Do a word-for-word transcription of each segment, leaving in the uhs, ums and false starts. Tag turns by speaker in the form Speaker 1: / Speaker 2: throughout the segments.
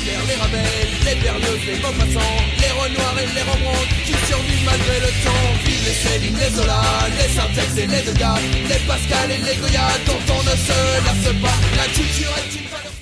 Speaker 1: Molière, les Ravel, les Berlioz, les Maupassant, les Renoir et les Rembrandt qui survivent malgré le temps. Vivent les Céline, les Zola, les Syntex et les Degas, les Pascal et les Goya dont on ne se lasse pas. La culture est une valeur.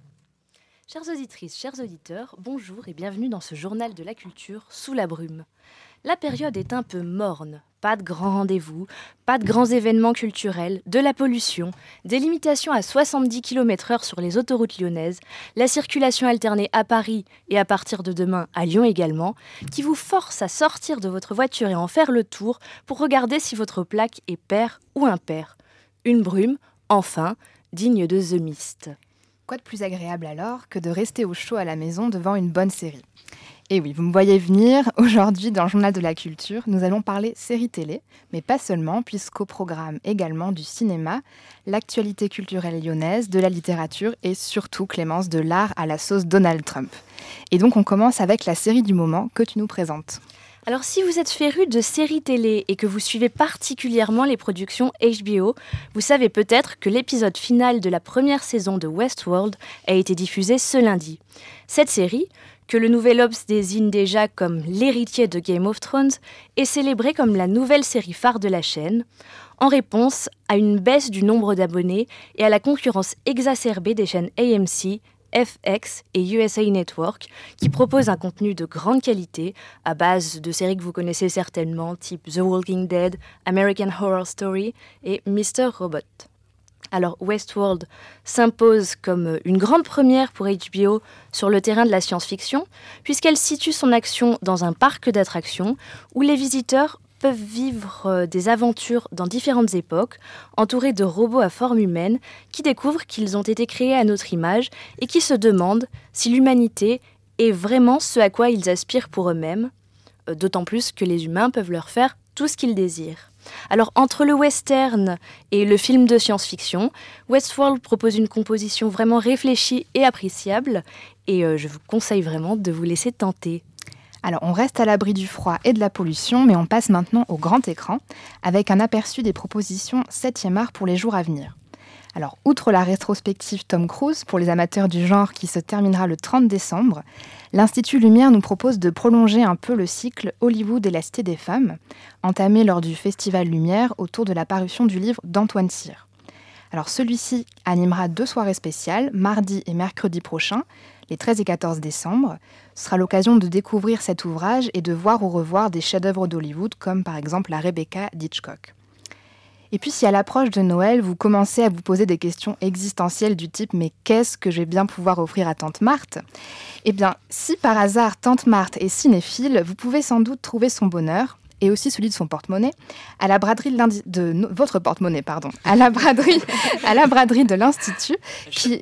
Speaker 2: Chères auditrices, chers auditeurs, bonjour et bienvenue dans ce journal de la culture sous la brume. La période est un peu morne, pas de grands rendez-vous, pas de grands événements culturels, de la pollution, des limitations à soixante-dix kilomètres heure sur les autoroutes lyonnaises, la circulation alternée à Paris et à partir de demain à Lyon également, qui vous force à sortir de votre voiture et en faire le tour pour regarder si votre plaque est paire ou impaire. Une brume, enfin, digne de The Mist.
Speaker 3: Quoi de plus agréable alors que de rester au chaud à la maison devant une bonne série ? Et oui, vous me voyez venir, aujourd'hui dans le Journal de la Culture, nous allons parler séries télé, mais pas seulement, puisqu'au programme également du cinéma, l'actualité culturelle lyonnaise, de la littérature et surtout, Clémence, de l'art à la sauce Donald Trump. Et donc on commence avec la série du moment que tu nous présentes.
Speaker 2: Alors si vous êtes féru de séries télé et que vous suivez particulièrement les productions H B O, vous savez peut-être que l'épisode final de la première saison de Westworld a été diffusé ce lundi. Cette série, que le Nouvel Obs désigne déjà comme l'héritier de Game of Thrones, est célébrée comme la nouvelle série phare de la chaîne, en réponse à une baisse du nombre d'abonnés et à la concurrence exacerbée des chaînes A M C, F X et U S A Network, qui proposent un contenu de grande qualité à base de séries que vous connaissez certainement, type The Walking Dead, American Horror Story et mister Robot. Alors Westworld s'impose comme une grande première pour H B O sur le terrain de la science-fiction, puisqu'elle situe son action dans un parc d'attractions où les visiteurs peuvent vivre des aventures dans différentes époques, entourés de robots à forme humaine qui découvrent qu'ils ont été créés à notre image et qui se demandent si l'humanité est vraiment ce à quoi ils aspirent pour eux-mêmes, d'autant plus que les humains peuvent leur faire tout ce qu'ils désirent. Alors, entre le western et le film de science-fiction, Westworld propose une composition vraiment réfléchie et appréciable, et euh, je vous conseille vraiment de vous laisser tenter.
Speaker 3: Alors, on reste à l'abri du froid et de la pollution, mais on passe maintenant au grand écran, avec un aperçu des propositions septième art pour les jours à venir. Alors, outre la rétrospective Tom Cruise pour les amateurs du genre qui se terminera le trente décembre, l'Institut Lumière nous propose de prolonger un peu le cycle Hollywood et la Cité des femmes, entamé lors du Festival Lumière autour de la parution du livre d'Antoine Cyr. Alors, celui-ci animera deux soirées spéciales, mardi et mercredi prochains, les treize et quatorze décembre. Ce sera l'occasion de découvrir cet ouvrage et de voir ou revoir des chefs-d'œuvre d'Hollywood, comme par exemple la Rebecca d'Hitchcock. Et puis, si à l'approche de Noël, vous commencez à vous poser des questions existentielles du type « Mais qu'est-ce que je vais bien pouvoir offrir à Tante Marthe ?» Eh bien, si par hasard Tante Marthe est cinéphile, vous pouvez sans doute trouver son bonheur, et aussi celui de son porte-monnaie, à la braderie de, l'indi- de no- votre porte-monnaie, pardon, à la braderie, à la braderie de l'Institut, qui,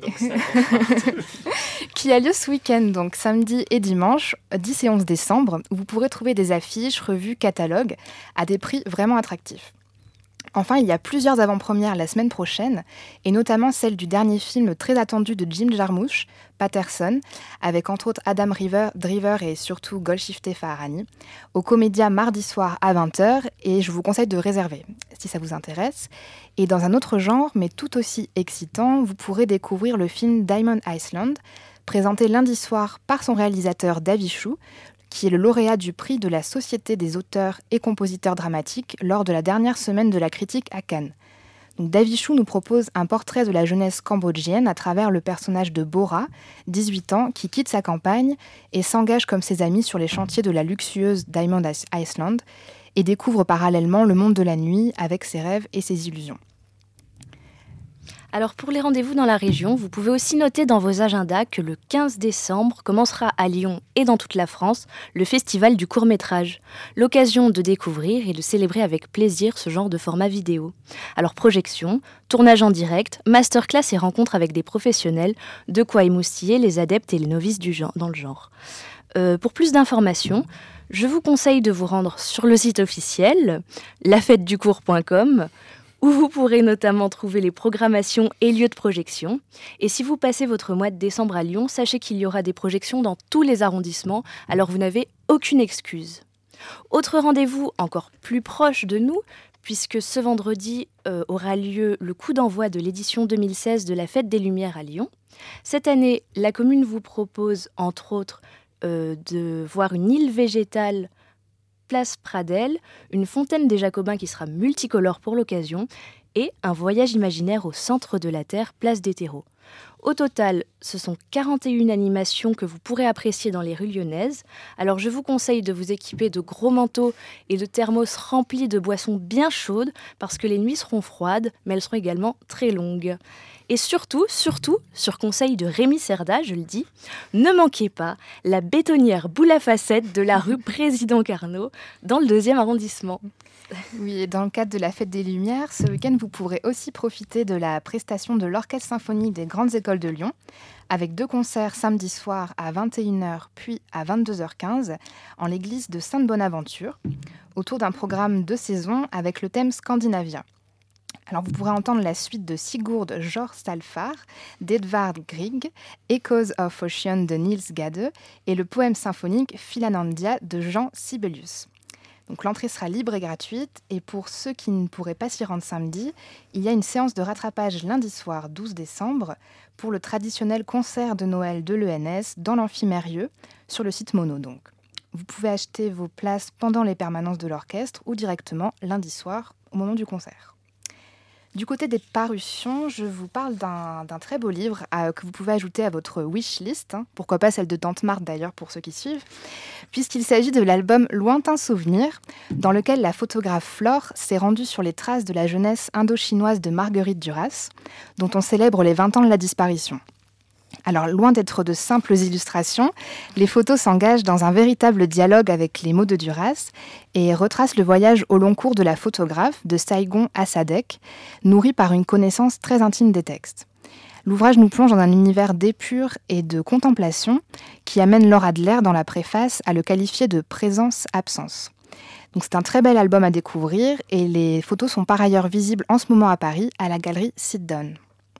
Speaker 3: qui a lieu ce week-end, donc samedi et dimanche, dix et onze décembre, où vous pourrez trouver des affiches, revues, catalogues, à des prix vraiment attractifs. Enfin, il y a plusieurs avant-premières la semaine prochaine, et notamment celle du dernier film très attendu de Jim Jarmusch, Patterson, avec entre autres Adam River, Driver et surtout Golshifteh Farahani, au Comédia mardi soir à vingt heures, et je vous conseille de réserver, si ça vous intéresse. Et dans un autre genre, mais tout aussi excitant, vous pourrez découvrir le film Diamond Island, présenté lundi soir par son réalisateur Davy Chou, qui est le lauréat du prix de la Société des auteurs et compositeurs dramatiques lors de la dernière semaine de la critique à Cannes. Donc, Davy Chou nous propose un portrait de la jeunesse cambodgienne à travers le personnage de Bora, dix-huit ans, qui quitte sa campagne et s'engage comme ses amis sur les chantiers de la luxueuse Diamond Island et découvre parallèlement le monde de la nuit avec ses rêves et ses illusions.
Speaker 2: Alors pour les rendez-vous dans la région, vous pouvez aussi noter dans vos agendas que le quinze décembre commencera à Lyon et dans toute la France le festival du court-métrage. L'occasion de découvrir et de célébrer avec plaisir ce genre de format vidéo. Alors projection, tournage en direct, masterclass et rencontres avec des professionnels, de quoi émoustiller les adeptes et les novices du genre, dans le genre. Euh, pour plus d'informations, je vous conseille de vous rendre sur le site officiel la fête du court point com où vous pourrez notamment trouver les programmations et lieux de projection. Et si vous passez votre mois de décembre à Lyon, sachez qu'il y aura des projections dans tous les arrondissements, alors vous n'avez aucune excuse. Autre rendez-vous encore plus proche de nous, puisque ce vendredi euh, aura lieu le coup d'envoi de l'édition deux mille seize de la Fête des Lumières à Lyon. Cette année, la commune vous propose, entre autres, euh, de voir une île végétale place Pradel, une fontaine des Jacobins qui sera multicolore pour l'occasion, et un voyage imaginaire au centre de la Terre, place des Terreaux. Au total, ce sont quarante et une animations que vous pourrez apprécier dans les rues lyonnaises. Alors je vous conseille de vous équiper de gros manteaux et de thermos remplis de boissons bien chaudes parce que les nuits seront froides, mais elles seront également très longues. Et surtout, surtout, sur conseil de Rémi Cerda, je le dis, ne manquez pas la bétonnière boule à facettes de la rue Président Carnot dans le deuxième arrondissement.
Speaker 3: Oui, et dans le cadre de la Fête des Lumières, ce week-end, vous pourrez aussi profiter de la prestation de l'Orchestre symphonique des Grandes Écoles de Lyon, avec deux concerts samedi soir à vingt et une heures puis à vingt-deux heures quinze en l'église de Sainte-Bonaventure, autour d'un programme de saison avec le thème Scandinavia. Alors vous pourrez entendre la suite de Sigurd Jorsalfar d'Edvard Grieg, Echoes of Ocean de Niels Gade et le poème symphonique Philanandia de Jean Sibelius. Donc l'entrée sera libre et gratuite, et pour ceux qui ne pourraient pas s'y rendre samedi, il y a une séance de rattrapage lundi soir douze décembre pour le traditionnel concert de Noël de l'E N S dans l'Amphimérieux, sur le site Mono donc. Vous pouvez acheter vos places pendant les permanences de l'orchestre ou directement lundi soir au moment du concert. Du côté des parutions, je vous parle d'un, d'un très beau livre euh, que vous pouvez ajouter à votre wishlist, hein, pourquoi pas celle de Tante Marthe d'ailleurs pour ceux qui suivent, puisqu'il s'agit de l'album Lointain Souvenir, dans lequel la photographe Flore s'est rendue sur les traces de la jeunesse indo-chinoise de Marguerite Duras, dont on célèbre les vingt ans de la disparition. Alors, loin d'être de simples illustrations, les photos s'engagent dans un véritable dialogue avec les mots de Duras et retracent le voyage au long cours de la photographe de Saigon à Sadek, nourri par une connaissance très intime des textes. L'ouvrage nous plonge dans un univers d'épure et de contemplation qui amène Laura Adler dans la préface à le qualifier de présence-absence. Donc c'est un très bel album à découvrir et les photos sont par ailleurs visibles en ce moment à Paris à la galerie Sit-Down.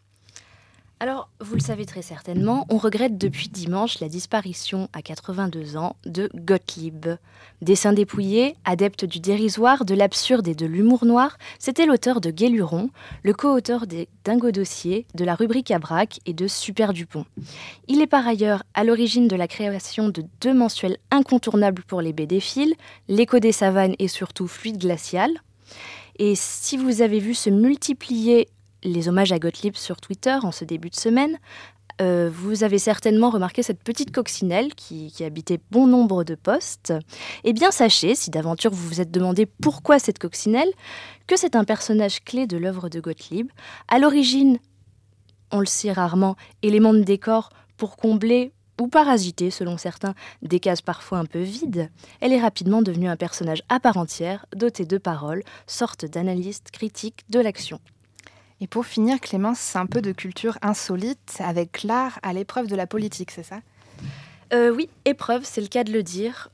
Speaker 2: Alors, vous le savez très certainement, on regrette depuis dimanche la disparition à quatre-vingt-deux ans de Gottlieb. Dessin dépouillé, adepte du dérisoire, de l'absurde et de l'humour noir, c'était l'auteur de Guéluron, le co-auteur des Dingo Dossier, de la rubrique à braque et de Super Dupont. Il est par ailleurs à l'origine de la création de deux mensuels incontournables pour les bédéphiles, L'écho des savanes et surtout Fluide glacial. Et si vous avez vu se multiplier les hommages à Gottlieb sur Twitter en ce début de semaine, euh, vous avez certainement remarqué cette petite coccinelle qui, qui habitait bon nombre de posts. Eh bien, sachez, si d'aventure vous vous êtes demandé pourquoi cette coccinelle, que c'est un personnage clé de l'œuvre de Gottlieb. À l'origine, on le sait rarement, élément de décor pour combler ou parasiter, selon certains, des cases parfois un peu vides. Elle est rapidement devenue un personnage à part entière, doté de paroles, sorte d'analyste critique de l'action.
Speaker 3: Et pour finir, Clémence, c'est un peu de culture insolite avec l'art à l'épreuve de la politique, c'est ça ?
Speaker 2: euh, Oui, épreuve, c'est le cas de le dire.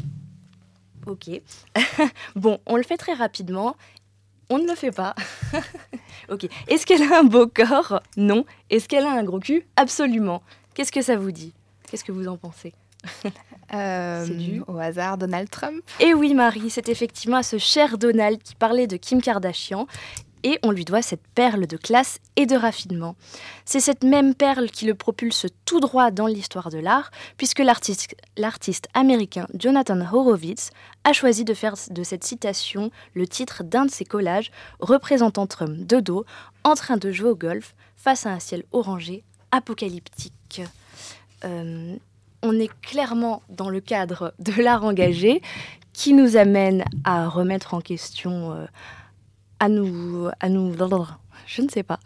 Speaker 2: Ok. Bon, on le fait très rapidement. On ne le fait pas. Ok. Est-ce qu'elle a un beau corps ? Non. Est-ce qu'elle a un gros cul ? Absolument. Qu'est-ce que ça vous dit ? Qu'est-ce que vous en pensez ?
Speaker 3: euh,
Speaker 2: C'est du...
Speaker 3: Au hasard, Donald Trump ?
Speaker 2: Eh oui, Marie, c'est effectivement à ce cher Donald qui parlait de Kim Kardashian. Et on lui doit cette perle de classe et de raffinement. C'est cette même perle qui le propulse tout droit dans l'histoire de l'art, puisque l'artiste, l'artiste américain Jonathan Horowitz a choisi de faire de cette citation le titre d'un de ses collages représentant Trump de dos, en train de jouer au golf, face à un ciel orangé, apocalyptique. Euh, on est clairement dans le cadre de l'art engagé, qui nous amène à remettre en question... Euh, À nous, à nous, je ne sais pas.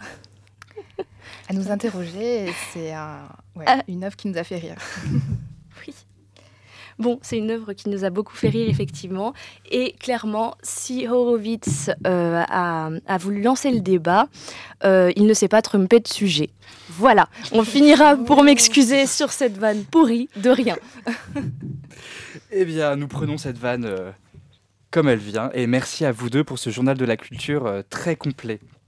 Speaker 3: À nous interroger, c'est un, ouais,
Speaker 2: ah.
Speaker 3: une œuvre qui nous a fait rire.
Speaker 2: Oui. Bon, c'est une œuvre qui nous a beaucoup fait rire, effectivement. Et clairement, si Horowitz euh, a, a voulu lancer le débat, euh, il ne s'est pas trompé de sujet. Voilà, on finira pour m'excuser sur cette vanne pourrie de rien.
Speaker 4: Eh bien, nous prenons cette vanne... Euh... comme elle vient, et merci à vous deux pour ce journal de la culture euh, très complet.